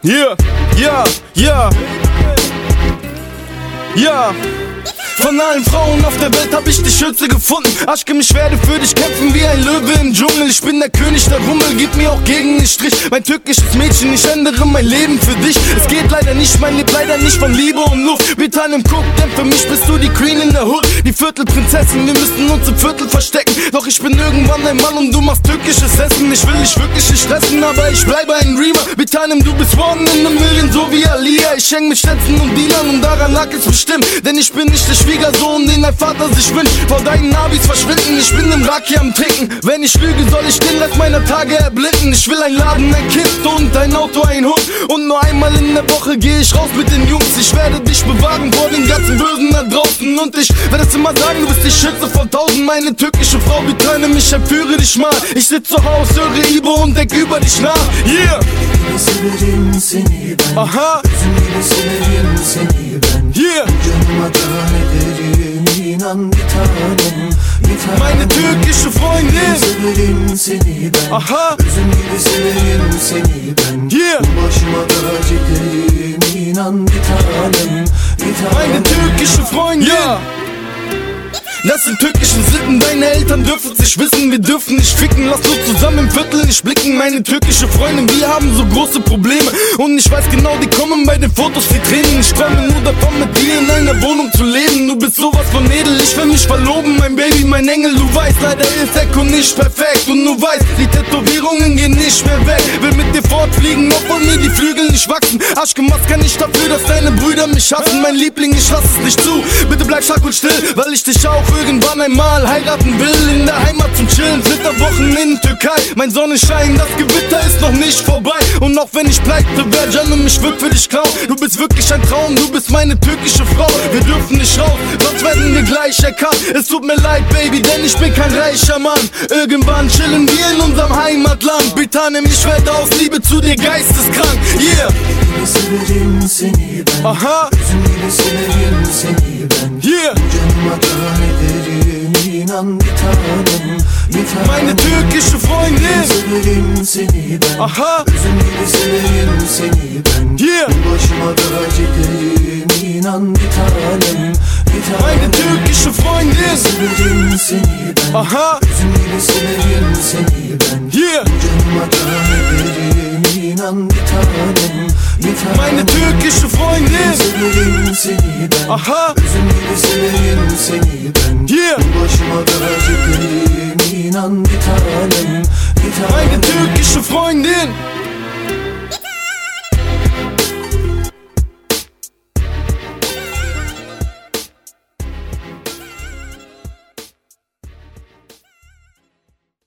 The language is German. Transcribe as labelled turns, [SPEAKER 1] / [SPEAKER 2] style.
[SPEAKER 1] Yeah, ja, ja, ja. Von allen Frauen auf der Welt hab ich die Schönste gefunden. Aschkem, ich werde für dich kämpfen wie ein Löwe im Dschungel. Ich bin der König der Rummel, gib mir auch gegen den Strich. Mein türkisches Mädchen, ich ändere mein Leben für dich. Es geht leider nicht, mein lebt leider nicht von Liebe und Luft. Wir teilen im Cook, denn für mich bist du die Queen in der Hood. Die Viertelprinzessin, wir müssen uns im Viertel verstecken. Doch ich bin irgendwann ein Mann und du machst türkisches Essen. Ich will dich wirklich nicht stressen, aber ich bleibe ein Dreamer. Wir teilen, du bist one in a million, so wie Alia. Ich häng mit Schätzen und Dealern und daran lag es bestimmt. Denn ich bin nicht der Schwiegersohn, den dein Vater sich wünscht. Vor deinen Nabis verschwinden, ich bin im Raki am Trinken. Wenn ich lüge, soll ich den Rest meiner Tage erblinden. Ich will ein Laden, ein Kind und ein Auto, ein Hund. Und nur einmal in der Woche gehe ich raus mit den Jungs. Ich werde dich bewahren vor den ganzen Bösen da draußen. Und ich werde es immer sagen, du bist die Schütze von tausend. Meine türkische Frau, betöne mich, entführe dich mal. Ich sitz zu Hause, höre Ibo und denk über dich nach. Yeah!
[SPEAKER 2] Severim seni ben.
[SPEAKER 1] Aha!
[SPEAKER 2] Üzüm gibi severim seni ben.
[SPEAKER 1] Yeah!
[SPEAKER 2] Canıma can ederim, inan bir tanem, bir tanem.
[SPEAKER 1] Meine türkische Freundin!
[SPEAKER 2] Severim seni ben.
[SPEAKER 1] Aha!
[SPEAKER 2] Üzüm gibi severim seni ben.
[SPEAKER 1] Yeah!
[SPEAKER 2] Başıma tac ederim, inan bir tanem, bir tanem.
[SPEAKER 1] Meine türkische Freundin! Yeah! Das sind türkischen Sitten, deine Eltern dürfen sich wissen. Wir dürfen nicht ficken, lass uns zusammen im Viertel nicht blicken. Meine türkische Freundin, wir haben so große Probleme. Und ich weiß genau, die kommen bei den Fotos wie Tränen. Ich träume nur davon, mit dir in einer Wohnung zu leben. Du bist sowas von edel, ich will mich verloben. Mein Baby, mein Engel, du weißt, leider ist Echo nicht perfekt. Und du weißt, die Tätowierungen gehen nicht mehr weg. Will mit dir fortfliegen, obwohl mir die Flügel nicht wachsen. Aschkem, was kann ich dafür, dass deine Brüder mich hassen? Mein Liebling, ich lass es nicht zu. Bitte bleib stark und still, weil ich dich auch irgendwann einmal heiraten will. In der Heimat zum Chillen, Flitterwochen in Türkei. Mein Sonnenschein, das Gewitter ist noch nicht vorbei. Und auch wenn ich pleite wär, Canım, ich würd für dich klauen. Du bist wirklich ein Traum, du bist meine türkische Frau. Wir dürfen nicht raus, sonst werden wir gleich erkannt. Es tut mir leid, Baby, denn ich bin kein reicher Mann. Irgendwann chillen wir in unserem Heimatland. Bitanem, ich werde aus Liebe zu dir geisteskrank. Yeah!
[SPEAKER 2] Severim seni ben.
[SPEAKER 1] Aha!
[SPEAKER 2] Üzüm gibi severim seni ben.
[SPEAKER 1] Yeah!
[SPEAKER 2] Canıma can ederim, inan bir tanem, bir tanem.
[SPEAKER 1] Meine türkische Freundin!
[SPEAKER 2] Severim seni ben.
[SPEAKER 1] Aha!
[SPEAKER 2] Üzüm gibi severim seni ben.
[SPEAKER 1] Yeah!
[SPEAKER 2] Başıma tac ederim, inan bir tanem, bir tanem.
[SPEAKER 1] Meine türkische Freundin!
[SPEAKER 2] Severim seni ben.
[SPEAKER 1] Aha!
[SPEAKER 2] Üzüm gibi severim seni ben.
[SPEAKER 1] Yeah!
[SPEAKER 2] Canıma can ederim, inan bir tanem, bir tanem.
[SPEAKER 1] Meine türkische Freundin!
[SPEAKER 2] Severim seni ben.
[SPEAKER 1] Aha!
[SPEAKER 2] Üzüm gibi severim seni ben.
[SPEAKER 1] Yeah!
[SPEAKER 2] Başıma tac ederim, inan bir tanem, bir tanem.
[SPEAKER 1] Meine türkische Freundin!